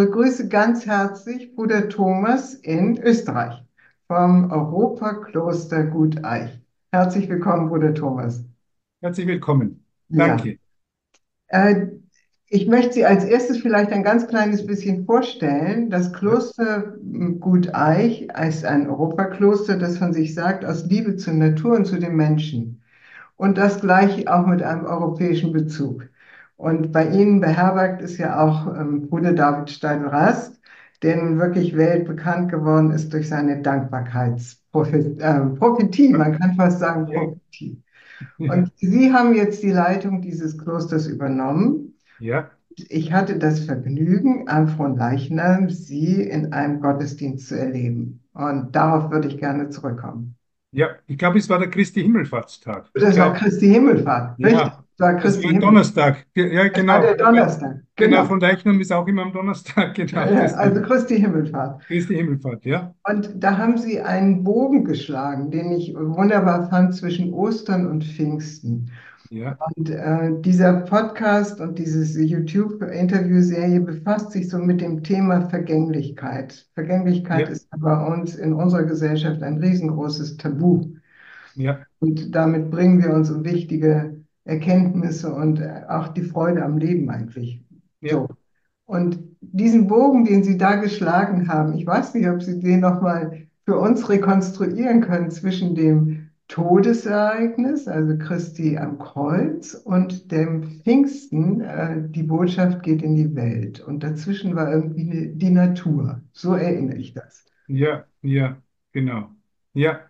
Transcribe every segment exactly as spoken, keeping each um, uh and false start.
begrüße ganz herzlich Bruder Thomas in Österreich vom Europakloster Gut Eich. Herzlich willkommen, Bruder Thomas. Herzlich willkommen. Ja, Danke. äh, ich möchte Sie als erstes vielleicht ein ganz kleines bisschen vorstellen. Das Ja, Kloster m, Gut Eich ist ein Europakloster, das von sich sagt, aus Liebe zur Natur und zu den Menschen. Und das gleich auch mit einem europäischen Bezug. Und bei Ihnen beherbergt ist ja auch ähm, Bruder David Steindl-Rast, der nun wirklich weltbekannt geworden ist durch seine Dankbarkeitsprophetie. Ähm, Prophetie, man kann fast sagen ja, Prophetie. ja, Und Sie haben jetzt die Leitung dieses Klosters übernommen. ja. Ich hatte das Vergnügen, am Fronleichnam Sie in einem Gottesdienst zu erleben. Und darauf würde ich gerne zurückkommen. Ja. Ich glaube, es war der Christi Himmelfahrtstag. Ich Das war glaube, Christi Himmelfahrt, richtig? ja, Das war das war Christi ein Himmelfahrt. Donnerstag. Ge- Ja, Das war genau. der Donnerstag, Genau, genau. von Leichnam ist auch immer am Donnerstag. Ja, Genau, ja, also deswegen. Christi Himmelfahrt. Christi Himmelfahrt, ja. Und da haben Sie einen Bogen geschlagen, den ich wunderbar fand zwischen Ostern und Pfingsten. Ja, Und äh, dieser Podcast und diese YouTube-Interviewserie befasst sich so mit dem Thema Vergänglichkeit. Vergänglichkeit ja, ist bei uns in unserer Gesellschaft ein riesengroßes Tabu. ja, Und damit bringen wir uns um wichtige Erkenntnisse und äh, auch die Freude am Leben eigentlich. ja. So. Und diesen Bogen, den Sie da geschlagen haben, ich weiß nicht, ob Sie den nochmal für uns rekonstruieren können zwischen dem Todesereignis, also Christi am Kreuz, und dem Pfingsten, äh, die Botschaft geht in die Welt. Und dazwischen war irgendwie eine, die Natur. So erinnere ich das. Ja, ja, genau. Ja.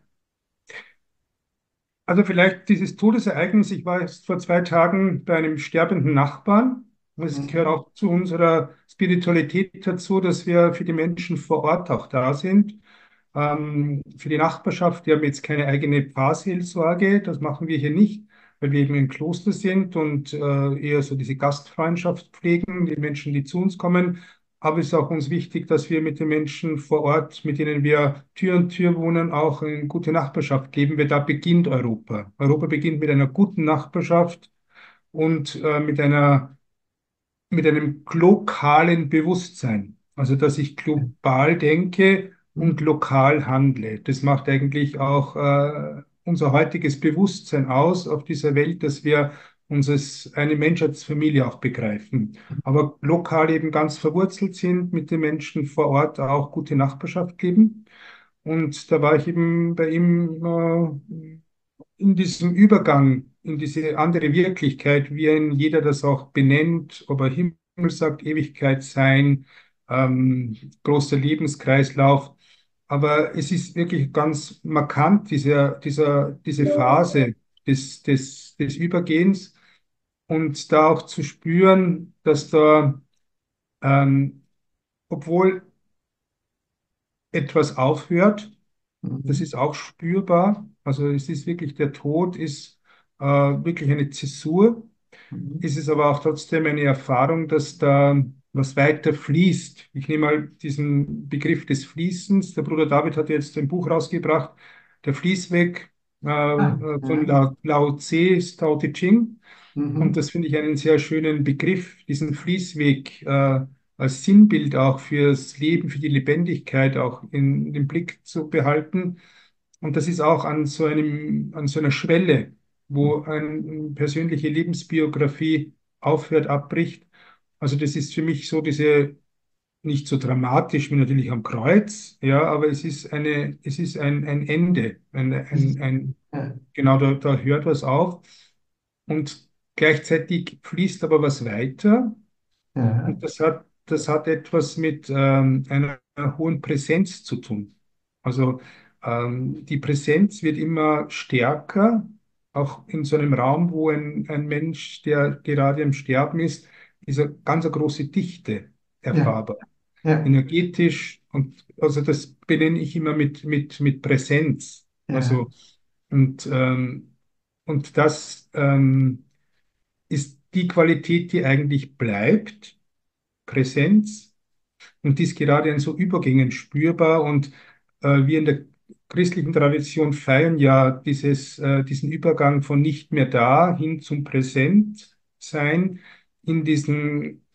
Also vielleicht dieses Todesereignis. Ich war jetzt vor zwei Tagen bei einem sterbenden Nachbarn. Es gehört Mhm. auch zu unserer Spiritualität dazu, dass wir für die Menschen vor Ort auch da sind. Ähm, für die Nachbarschaft, die haben jetzt keine eigene Pfarrseelsorge, das machen wir hier nicht, weil wir eben im Kloster sind und äh, eher so diese Gastfreundschaft pflegen, die Menschen, die zu uns kommen. Aber es ist auch uns wichtig, dass wir mit den Menschen vor Ort, mit denen wir Tür an Tür wohnen, auch eine gute Nachbarschaft leben, weil da beginnt Europa. Europa beginnt mit einer guten Nachbarschaft und äh, mit einer mit einem lokalen Bewusstsein. Also, dass ich global denke und lokal handle. Das macht eigentlich auch äh, unser heutiges Bewusstsein aus auf dieser Welt, dass wir uns als eine Menschheitsfamilie auch begreifen. Aber lokal eben ganz verwurzelt sind, mit den Menschen vor Ort auch gute Nachbarschaft leben. Und da war ich eben bei ihm äh, in diesem Übergang in diese andere Wirklichkeit, wie ein jeder das auch benennt, ob er Himmel sagt, Ewigkeit sein, ähm, großer Lebenskreislauf. Aber es ist wirklich ganz markant, diese, dieser, diese Phase des, des, des Übergehens und da auch zu spüren, dass da, ähm, obwohl etwas aufhört, das Mhm. ist auch spürbar. Also es ist wirklich, der Tod ist äh, wirklich eine Zäsur. Mhm. Ist es aber auch trotzdem eine Erfahrung, dass da was weiter fließt. Ich nehme mal diesen Begriff des Fließens. Der Bruder David hat jetzt ein Buch rausgebracht, Der Fließweg äh, Ah, äh, von ja. Lao, Lao Tse, ist Tao Te Ching. Und Mhm. das finde ich einen sehr schönen Begriff, diesen Fließweg äh, als Sinnbild auch fürs Leben, für die Lebendigkeit auch in den Blick zu behalten. Und das ist auch an so einem, an so einer Schwelle, wo eine persönliche Lebensbiografie aufhört, abbricht. Also das ist für mich so diese, nicht so dramatisch wie natürlich am Kreuz, ja, aber es ist eine, es ist ein, ein Ende, ein, ein, ein, Ja. genau, da, da hört was auf und gleichzeitig fließt aber was weiter Ja. und das hat, das hat etwas mit ähm, einer hohen Präsenz zu tun. Also ähm, die Präsenz wird immer stärker, auch in so einem Raum, wo ein, ein Mensch, der gerade am Sterben ist, ist eine ganz eine große Dichte Ja. erfahrbar, Ja. energetisch und also das benenne ich immer mit, mit, mit Präsenz. Ja. Also und, ähm, und das ähm, ist die Qualität, die eigentlich bleibt, Präsenz. Und die ist gerade in so Übergängen spürbar. Und äh, wir in der christlichen Tradition feiern ja dieses, äh, diesen Übergang von nicht mehr da hin zum Präsentsein in diesen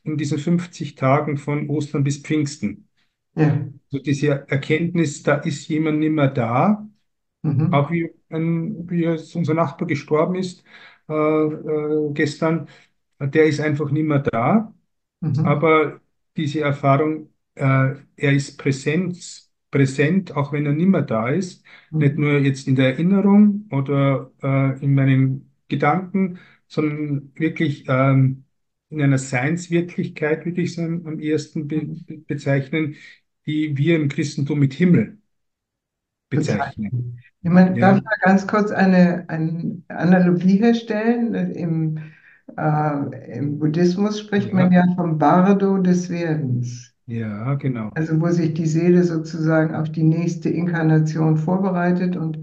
in diesen fünfzig Tagen von Ostern bis Pfingsten. Ja. So diese Erkenntnis, da ist jemand nicht mehr da, Mhm. auch wie, ein, wie jetzt unser Nachbar gestorben ist äh, äh, gestern, der ist einfach nicht mehr da. Mhm. Aber diese Erfahrung, äh, er ist präsent, präsent, auch wenn er nicht mehr da ist, nicht Mhm. nur jetzt in der Erinnerung oder äh, in meinen Gedanken, sondern wirklich ähm, in einer Seinswirklichkeit, würde ich es am, am ehesten be Mhm. be- bezeichnen, die wir im Christentum mit Himmel bezeichnen. Bezeichnen. Ich meine, darf ich Ja, mal ganz kurz eine, eine Analogie herstellen? Im, äh, Im Buddhismus spricht man ja, ja vom Bardo des Werdens. ja, genau. Also wo sich die Seele sozusagen auf die nächste Inkarnation vorbereitet und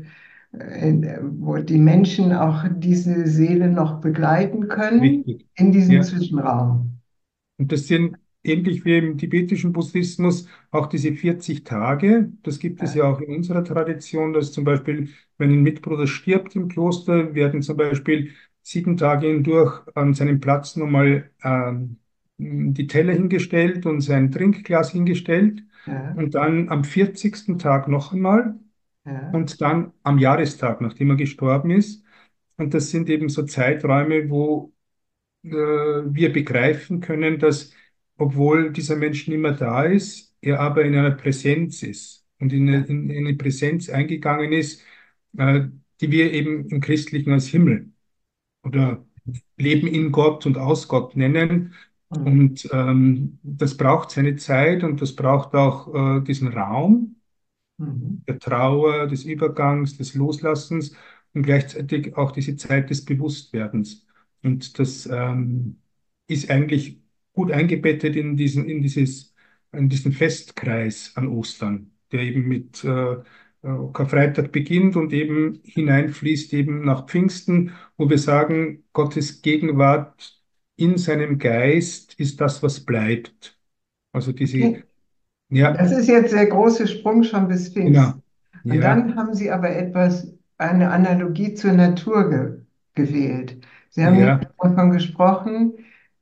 äh, wo die Menschen auch diese Seele noch begleiten können Richtig. in diesem Ja. Zwischenraum. Und das sind ähnlich wie im tibetischen Buddhismus auch diese vierzig Tage. Das gibt es Ja, ja auch in unserer Tradition, dass zum Beispiel, wenn ein Mitbruder stirbt im Kloster, werden zum Beispiel sieben Tage hindurch an seinem Platz nochmal ähm, die Teller hingestellt und sein Trinkglas hingestellt. ja, Und dann am vierzigsten Tag noch einmal ja, und dann am Jahrestag, nachdem er gestorben ist. Und das sind eben so Zeiträume, wo äh, wir begreifen können, dass, obwohl dieser Mensch nicht mehr da ist, er aber in einer Präsenz ist und in eine, ja. in eine Präsenz eingegangen ist, äh, die wir eben im Christlichen als Himmel oder Leben in Gott und aus Gott nennen. Mhm. Und ähm, das braucht seine Zeit und das braucht auch äh, diesen Raum Mhm. der Trauer, des Übergangs, des Loslassens und gleichzeitig auch diese Zeit des Bewusstwerdens. Und das ähm, ist eigentlich gut eingebettet in diesen, in dieses, in diesen Festkreis an Ostern, der eben mit äh, äh, Karfreitag beginnt und eben hineinfließt eben nach Pfingsten, wo wir sagen, Gottes Gegenwart in seinem Geist ist das, was bleibt. Also diese, Okay. ja, Das ist jetzt der große Sprung schon bis genau, Pfingsten. Und ja, dann haben Sie aber etwas, eine Analogie zur Natur ge gewählt. Sie haben nämlich ja, davon gesprochen,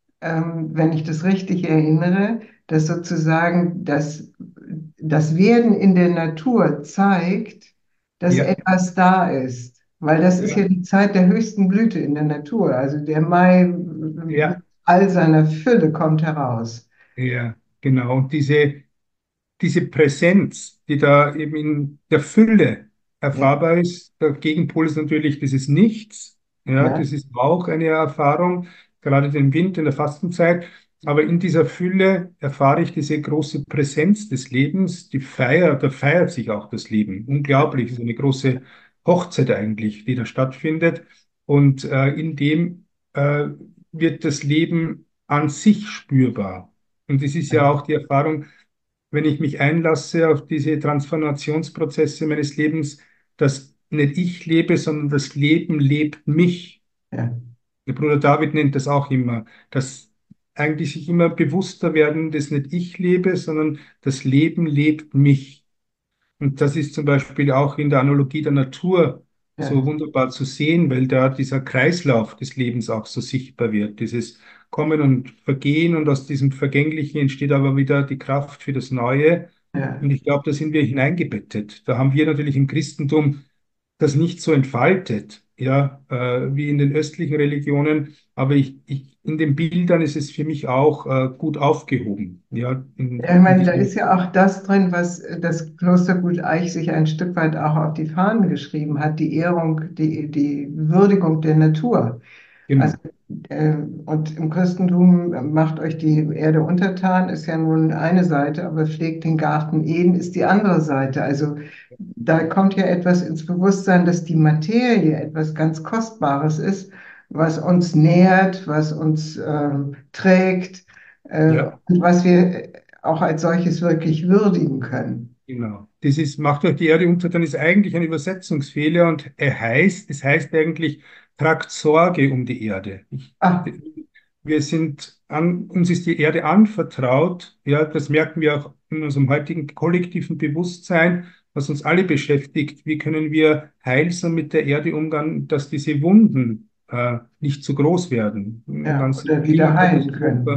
ähm, wenn ich das richtig erinnere, dass sozusagen das, das Werden in der Natur zeigt, dass ja. etwas da ist. Weil das ist ja Ja, die Zeit der höchsten Blüte in der Natur. Also der Mai mit ja, all seiner Fülle kommt heraus. ja, genau. Und diese, diese Präsenz, die da eben in der Fülle Ja, erfahrbar ist, der Gegenpol ist natürlich dieses Nichts. Ja, ja, das ist auch eine Erfahrung, gerade den Wind in der Fastenzeit. Aber in dieser Fülle erfahre ich diese große Präsenz des Lebens, die Feier, da feiert sich auch das Leben. Unglaublich, ist eine große Hochzeit eigentlich, die da stattfindet. Und äh, in dem äh, wird das Leben an sich spürbar. Und es ist ja auch die Erfahrung, wenn ich mich einlasse auf diese Transformationsprozesse meines Lebens, dass nicht ich lebe, sondern das Leben lebt mich. ja. Der Bruder David nennt das auch immer, dass eigentlich sich immer bewusster werden, dass nicht ich lebe, sondern das Leben lebt mich. Und das ist zum Beispiel auch in der Analogie der Natur so Ja. wunderbar zu sehen, weil da dieser Kreislauf des Lebens auch so sichtbar wird. Dieses Kommen und Vergehen und aus diesem Vergänglichen entsteht aber wieder die Kraft für das Neue. Ja. Und ich glaube, da sind wir hineingebettet. Da haben wir natürlich im Christentum das nicht so entfaltet, ja, äh, wie in den östlichen Religionen. Aber ich, ich, in den Bildern ist es für mich auch äh, gut aufgehoben, ja, Ja, ich in, in meine, da ist diesem, ja auch das drin, was das Klostergut Eich sich ein Stück weit auch auf die Fahnen geschrieben hat, die Ehrung, die, die Würdigung der Natur. Also, genau, äh, und im Christentum macht euch die Erde untertan, ist ja nun eine Seite, aber pflegt den Garten Eden ist die andere Seite. Also da kommt ja etwas ins Bewusstsein, dass die Materie etwas ganz Kostbares ist, was uns nährt, was uns ähm, trägt äh, ja. und was wir auch als solches wirklich würdigen können. Genau. Das ist, macht euch die Erde unter, dann ist eigentlich ein Übersetzungsfehler und er heißt, es heißt eigentlich, tragt Sorge um die Erde. Ich, Ah, wir sind an, uns ist die Erde anvertraut, ja, das merken wir auch in unserem heutigen kollektiven Bewusstsein, was uns alle beschäftigt. Wie können wir heilsam mit der Erde umgehen, dass diese Wunden äh, nicht zu groß werden? Eine ja, ganze oder wieder heilen Klimakatastrophe, können.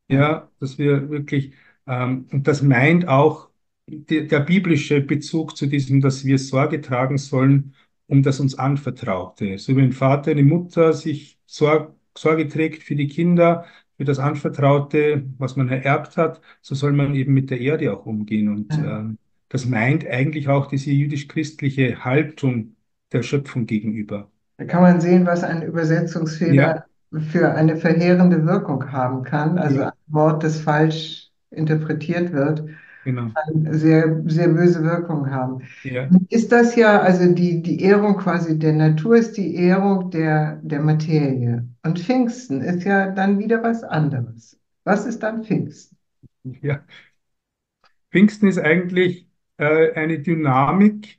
ja. Ja, dass wir wirklich, ähm, und das meint auch die, der biblische Bezug zu diesem, dass wir Sorge tragen sollen um das uns Anvertraute. So wie ein Vater, eine Mutter sich Sorg, Sorge trägt für die Kinder, für das Anvertraute, was man ererbt hat, so soll man eben mit der Erde auch umgehen. Und Ja. ähm, das meint eigentlich auch diese jüdisch-christliche Haltung der Schöpfung gegenüber. Da kann man sehen, was ein Ja, Übersetzungsfehler für eine verheerende Wirkung haben kann. Also ein ja, Wort, das falsch interpretiert wird, genau. kann sehr, sehr böse Wirkung haben. Ja. Ist das ja, also die, die Ehrung quasi der Natur ist die Ehrung der, der Materie. Und Pfingsten ist ja dann wieder was anderes. Was ist dann Pfingsten? Ja. Pfingsten ist eigentlich äh, eine Dynamik,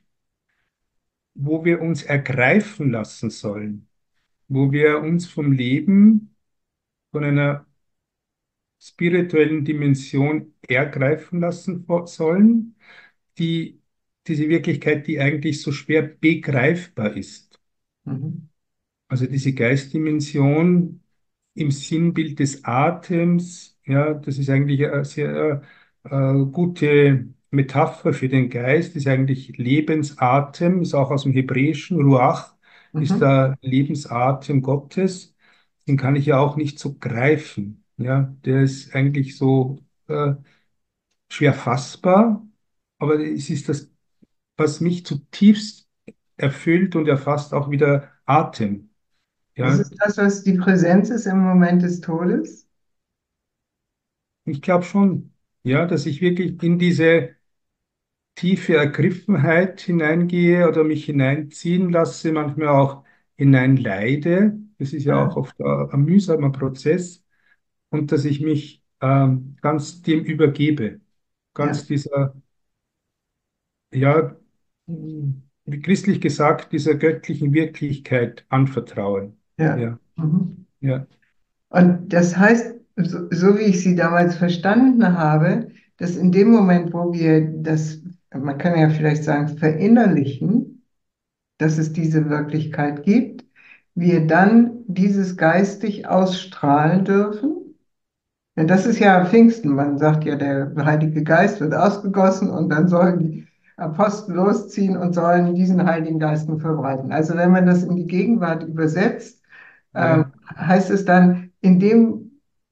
wo wir uns ergreifen lassen sollen, wo wir uns vom Leben, von einer spirituellen Dimension ergreifen lassen vo- sollen, die diese Wirklichkeit, die eigentlich so schwer begreifbar ist. Mhm. Also diese Geistdimension im Sinnbild des Atems, ja, das ist eigentlich eine sehr äh, gute Metapher für den Geist, ist eigentlich Lebensatem, ist auch aus dem Hebräischen, Ruach ist Mhm. der Lebensatem Gottes. Den kann ich ja auch nicht so greifen. Ja, der ist eigentlich so äh, schwer fassbar, aber es ist das, was mich zutiefst erfüllt und erfasst, auch wieder Atem. Das Ja, ist das, was die Präsenz ist im Moment des Todes. ich glaube schon, ja, dass ich wirklich in diese tiefe Ergriffenheit hineingehe oder mich hineinziehen lasse, manchmal auch hineinleide. Das ist ja auch Ja, oft ein, ein mühsamer Prozess und dass ich mich ähm, ganz dem übergebe, ja, ganz dieser, ja, wie christlich gesagt, dieser göttlichen Wirklichkeit anvertraue. ja. Ja, Mhm. ja, Und das heißt, so, so wie ich Sie damals verstanden habe, dass in dem Moment, wo wir das, man kann ja vielleicht sagen, verinnerlichen, dass es diese Wirklichkeit gibt, wir dann dieses geistig ausstrahlen dürfen. Denn das ist ja Pfingsten. Man sagt ja, der Heilige Geist wird ausgegossen und dann sollen die Apostel losziehen und sollen diesen Heiligen Geist nur verbreiten. Also wenn man das in die Gegenwart übersetzt, ähm, ja. heißt es dann, in dem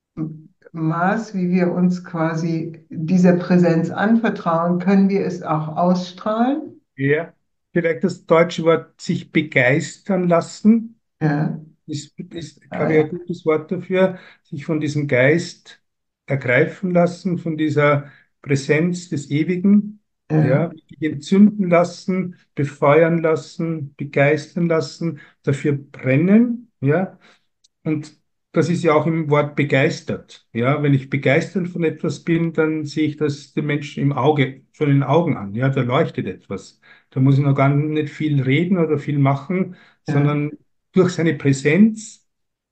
Maß, wie wir uns quasi dieser Präsenz anvertrauen, können wir es auch ausstrahlen. Ja. Vielleicht das deutsche Wort sich begeistern lassen. Ja, Ist, ist, ah, glaube ich, ja, ein gutes Wort dafür, sich von diesem Geist ergreifen lassen, von dieser Präsenz des Ewigen, ja, ja, wirklich entzünden lassen, befeuern lassen, begeistern lassen, dafür brennen, ja. Und das ist ja auch im Wort begeistert, ja. Wenn ich begeistert von etwas bin, dann sehe ich das dem Menschen im Auge, schon in den Augen an, ja, da leuchtet etwas. Da muss ich noch gar nicht viel reden oder viel machen, ja. sondern durch seine Präsenz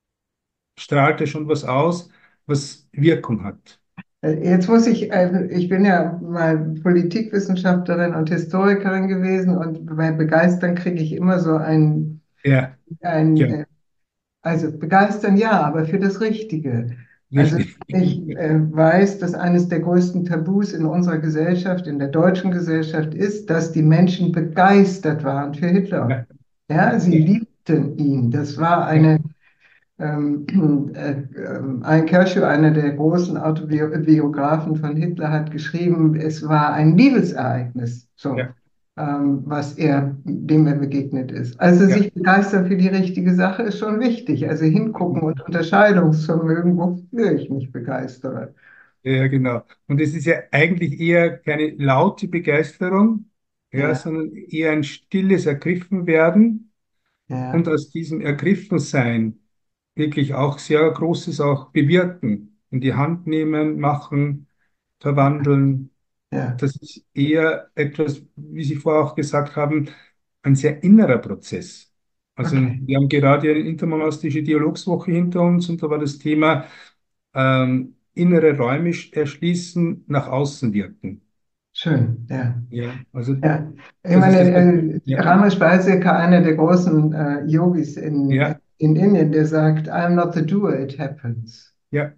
strahlt er schon was aus, was Wirkung hat. Äh, Jetzt muss ich, äh, ich bin ja mal Politikwissenschaftlerin und Historikerin gewesen und bei Begeistern kriege ich immer so ein, Ja, ein ja, äh, also begeistern ja, aber für das Richtige. Also richtig. ich äh, weiß, dass eines der größten Tabus in unserer Gesellschaft, in der deutschen Gesellschaft ist, dass die Menschen begeistert waren für Hitler. Ja, Ja, sie ja, liebten ihn. Das war ja, eine ähm, äh, ähm, Alan Kershaw, einer der großen Autobiografen von Hitler, hat geschrieben, es war ein Liebesereignis, so, ja, ähm, was er, dem er begegnet ist. Also ja. sich begeistern für die richtige Sache ist schon wichtig. Also hingucken und Unterscheidungsvermögen, wofür ich mich begeistere. Ja, genau. Und es ist ja eigentlich eher keine laute Begeisterung, ja, Ja, sondern eher ein stilles Ergriffenwerden und ja, aus diesem Ergriffensein wirklich auch sehr Großes auch bewirken, in die Hand nehmen, machen, verwandeln. ja, Das ist eher etwas, wie Sie vorher auch gesagt haben, ein sehr innerer Prozess. Also okay, wir haben gerade eine intermonastische Dialogswoche hinter uns und da war das Thema ähm, innere Räume erschließen, nach außen wirken. schön, ja. Ja, also Ja, ich das ist meine, das. äh, Ja, Ramesh Balsekar, einer der großen äh, Yogis in, ja, in Indien, der sagt, I'm not the doer, it happens. ja,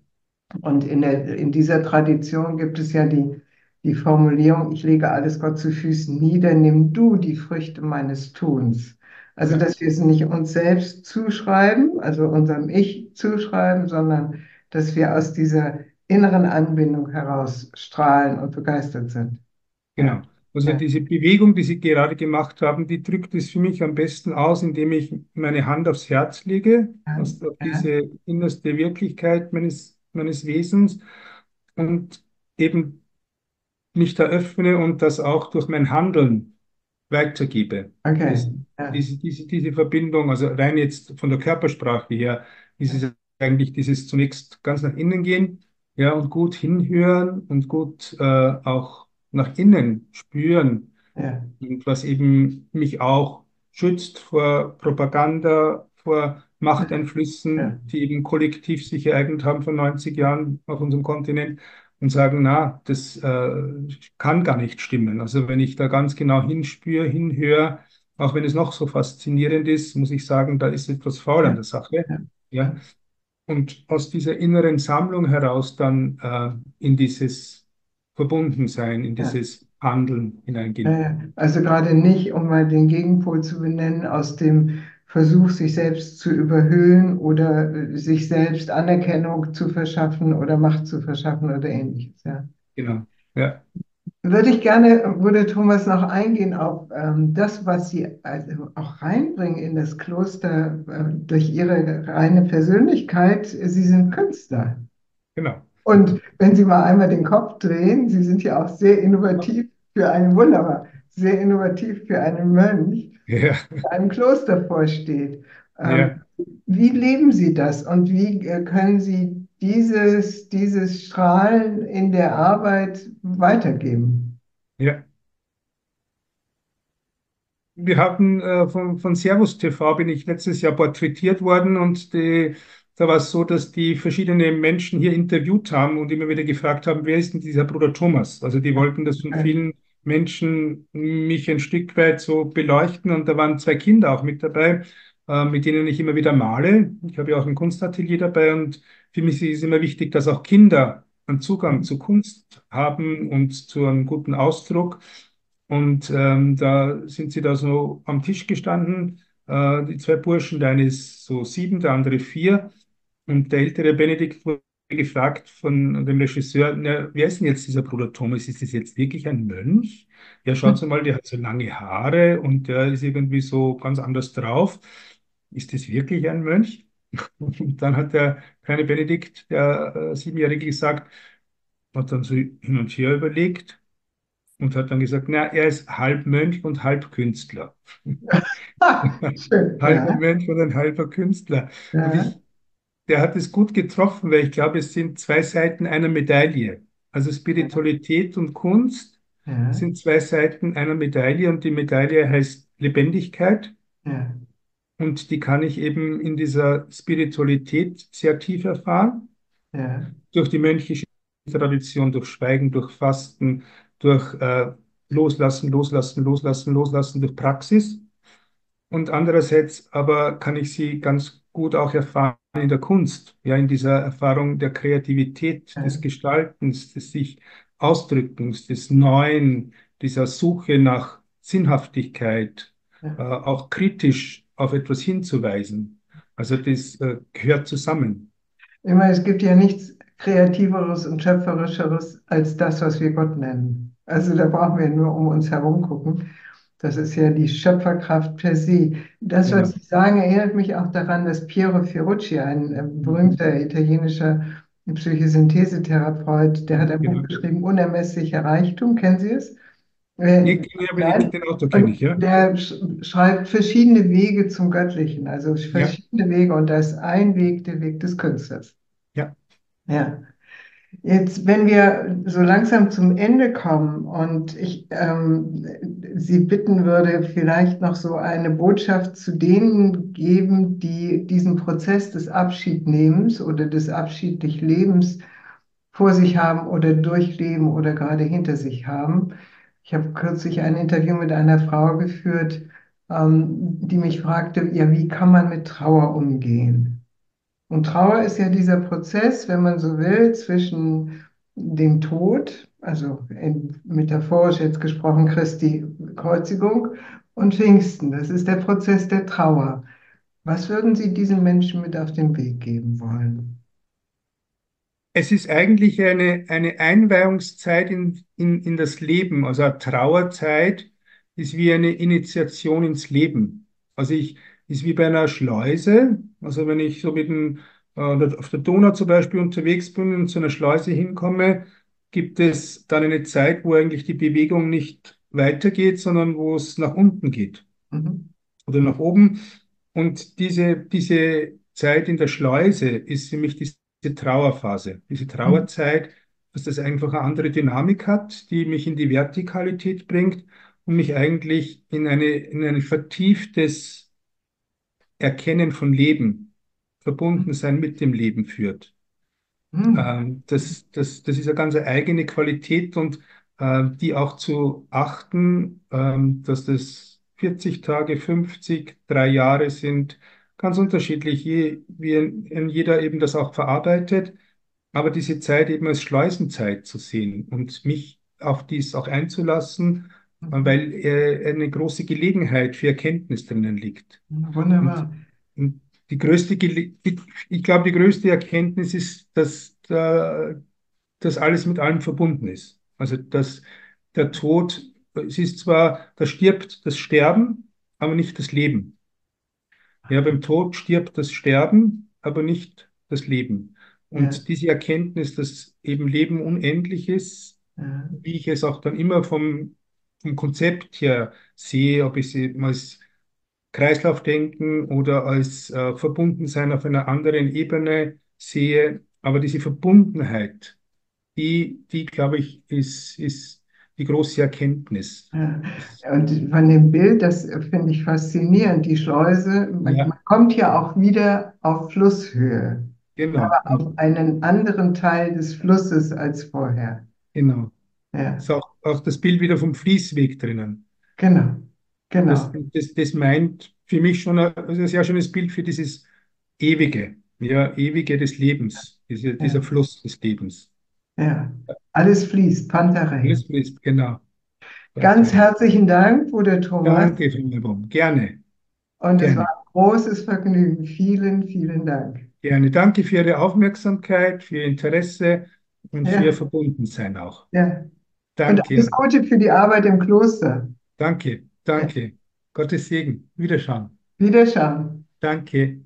Und in der, in dieser Tradition gibt es ja die, die Formulierung, ich lege alles Gott zu Füßen nieder, nimm du die Früchte meines Tuns. Also, Ja, dass wir es nicht uns selbst zuschreiben, also unserem Ich zuschreiben, sondern dass wir aus dieser inneren Anbindung heraus strahlen und begeistert sind. Ja, genau. Also ja, diese Bewegung, die Sie gerade gemacht haben, die drückt es für mich am besten aus, indem ich meine Hand aufs Herz lege, ja, auf auf ja, diese innerste Wirklichkeit meines, meines Wesens und eben mich da öffne und das auch durch mein Handeln weitergebe. okay, Das, ja, diese, diese, diese Verbindung, also rein jetzt von der Körpersprache her, ist es eigentlich dieses zunächst ganz nach innen gehen, ja, und gut hinhören und gut äh, auch nach innen spüren, ja, und was eben mich auch schützt vor Propaganda, vor ja, ja, Machteinflüssen, die eben kollektiv sich ereignet haben vor neunzig Jahren auf unserem Kontinent und sagen, na, das äh, kann gar nicht stimmen. Also wenn ich da ganz genau hinspüre, hinhöre, auch wenn es noch so faszinierend ist, muss ich sagen, da ist etwas faul an ja, der Sache. ja, Ja, und aus dieser inneren Sammlung heraus dann äh, in dieses Verbundensein, in ja. dieses Handeln hineingehen. Äh, Also gerade nicht, um mal den Gegenpol zu benennen, aus dem Versuch, sich selbst zu überhöhen oder äh, sich selbst Anerkennung zu verschaffen oder Macht zu verschaffen oder ähnliches. Ja. Genau. Ja, Würde ich gerne, würde Thomas noch eingehen auf ähm, das, was Sie also auch reinbringen in das Kloster äh, durch Ihre reine Persönlichkeit. Sie sind Künstler. genau. Und wenn Sie mal einmal den Kopf drehen, Sie sind ja auch sehr innovativ für einen, wunderbar, sehr innovativ für einen Mönch, Ja, der einem Kloster vorsteht. Ähm, ja, Wie leben Sie das und wie äh, können Sie dieses, dieses Strahlen in der Arbeit weitergeben? ja. Wir hatten äh, von, von Servus T V bin ich letztes Jahr porträtiert worden und die, da war es so, dass die verschiedenen Menschen hier interviewt haben und immer wieder gefragt haben, wer ist denn dieser Bruder Thomas? Also die wollten das von Äh, vielen Menschen mich ein Stück weit so beleuchten und da waren zwei Kinder auch mit dabei, äh, mit denen ich immer wieder male. Ich habe ja auch ein Kunstatelier dabei und für mich ist es immer wichtig, dass auch Kinder einen Zugang zu Kunst haben und zu einem guten Ausdruck. Und ähm, da sind sie da so am Tisch gestanden, äh, die zwei Burschen, der eine ist so sieben, der andere vier. Und der ältere Benedikt wurde gefragt von dem Regisseur, na, wer ist denn jetzt dieser Bruder Thomas? Ist das jetzt wirklich ein Mönch? Ja, schaut mal, der hat so lange Haare und der ist irgendwie so ganz anders drauf. Ist das wirklich ein Mönch? Und dann hat der kleine Benedikt, der äh, Siebenjährige, gesagt, hat dann so hin und her überlegt und hat dann gesagt, na, er ist halb Mönch und halb Künstler. ah, schön, Halber ja, Mönch und ein halber Künstler. Und ja, ich, der hat es gut getroffen, weil ich glaube, es sind zwei Seiten einer Medaille. Also Spiritualität und Kunst ja, sind zwei Seiten einer Medaille und die Medaille heißt Lebendigkeit ja, und die kann ich eben in dieser Spiritualität sehr tief erfahren, ja, durch die mönchische Tradition, durch Schweigen, durch Fasten, durch äh, Loslassen, Loslassen, Loslassen, Loslassen, durch Praxis. Und andererseits aber kann ich sie ganz gut auch erfahren in der Kunst, ja, in dieser Erfahrung der Kreativität, des ja, Gestaltens, des sich Ausdrückens, des Neuen, dieser Suche nach Sinnhaftigkeit, äh, ja. auch kritisch auf etwas hinzuweisen. Also das äh, gehört zusammen. Ich meine, es gibt ja nichts Kreativeres und Schöpferischeres als das, was wir Gott nennen. Also da brauchen wir nur um uns herum gucken. Das ist ja die Schöpferkraft per se. Das, was Genau. Sie sagen, erinnert mich auch daran, dass Piero Ferrucci, ein äh, Mhm. berühmter italienischer Psychosynthesetherapeut, der hat ein Buch Genau. geschrieben, Unermesslicher Reichtum. Kennen Sie es? Äh, Nee, kenne ich aber nicht. Nein. Den Autor kenne ich, Und ja. der sch schreibt verschiedene Wege zum Göttlichen, also Ja, verschiedene Wege. Und da ist ein Weg der Weg des Künstlers. ja, Ja. Jetzt, wenn wir so langsam zum Ende kommen und ich ähm, Sie bitten würde, vielleicht noch so eine Botschaft zu denen geben, die diesen Prozess des Abschiednehmens oder des abschiedlich Lebens vor sich haben oder durchleben oder gerade hinter sich haben. Ich habe kürzlich ein Interview mit einer Frau geführt, ähm, die mich fragte, ja, wie kann man mit Trauer umgehen? Und Trauer ist ja dieser Prozess, wenn man so will, zwischen dem Tod, also in, metaphorisch jetzt gesprochen Christi Kreuzigung, und Pfingsten. Das ist der Prozess der Trauer. Was würden Sie diesen Menschen mit auf den Weg geben wollen? Es ist eigentlich eine, eine Einweihungszeit in, in, in das Leben. Also eine Trauerzeit ist wie eine Initiation ins Leben. Also ich, ist wie bei einer Schleuse. Also wenn ich so mit dem, äh, auf der Donau zum Beispiel unterwegs bin und zu einer Schleuse hinkomme, gibt es dann eine Zeit, wo eigentlich die Bewegung nicht weitergeht, sondern wo es nach unten geht Mhm. oder nach oben. Und diese, diese Zeit in der Schleuse ist für mich diese Trauerphase, diese Mhm. Trauerzeit, dass das einfach eine andere Dynamik hat, die mich in die Vertikalität bringt und mich eigentlich in eine, in ein vertieftes Erkennen von Leben, Verbundensein mit dem Leben führt. Mhm. Ähm, das, das, das ist eine ganz eigene Qualität und äh, die auch zu achten, ähm, dass das vierzig Tage, fünfzig, drei Jahre sind, ganz unterschiedlich, je, wie in, in jeder eben das auch verarbeitet, aber diese Zeit eben als Schleusenzeit zu sehen und mich auf dies auch einzulassen, äh, Mhm. weil äh, eine große Gelegenheit für Erkenntnis drinnen liegt. Und, Wunderbar. und die größte, Gele die, ich glaube, die größte Erkenntnis ist, dass, äh, dass alles mit allem verbunden ist. Also, dass der Tod, es ist zwar, da stirbt das Sterben, aber nicht das Leben. Ja, beim Tod stirbt das Sterben, aber nicht das Leben. Ja, Und diese Erkenntnis, dass eben Leben unendlich ist, ja, wie ich es auch dann immer vom, vom Konzept her sehe, ob ich es eben als Kreislaufdenken oder als äh, Verbundensein auf einer anderen Ebene sehe. Aber diese Verbundenheit, die, die glaube ich, ist, ist die große Erkenntnis. ja. Und von dem Bild, das finde ich faszinierend, die Schleuse, man, man Ja, kommt ja auch wieder auf Flusshöhe, genau. aber Und auf einen anderen Teil des Flusses als vorher. genau. Ja, Ist auch, auch das Bild wieder vom Fließweg drinnen. genau, Das, genau. das, das meint für mich schon ein, also ein sehr schönes Bild für dieses Ewige, ja, Ewige des Lebens, diese, dieser Ja, Fluss des Lebens. ja. Alles fließt, Pantare. Alles fließt, genau. Ganz Pantare. herzlichen Dank, Bruder Thomas. Danke, Frau Neubaum. Gerne, Und es war gerne, ein großes Vergnügen. Vielen, vielen Dank. gerne. Danke für Ihre Aufmerksamkeit, für Ihr Interesse und für Ihr Ja, Verbundensein auch. ja. Und alles Danke, Gute für die Arbeit im Kloster. danke, Ja. danke. Gottes Segen. Wiederschauen. Wiederschauen. Danke.